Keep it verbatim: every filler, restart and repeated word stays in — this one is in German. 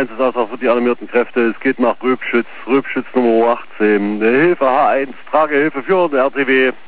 Einsatzaustrag für die alarmierten Kräfte. Es geht nach Röbschütz, Röbschütz Nummer achtzehn. Hilfe H eins, Tragehilfe für den R T W.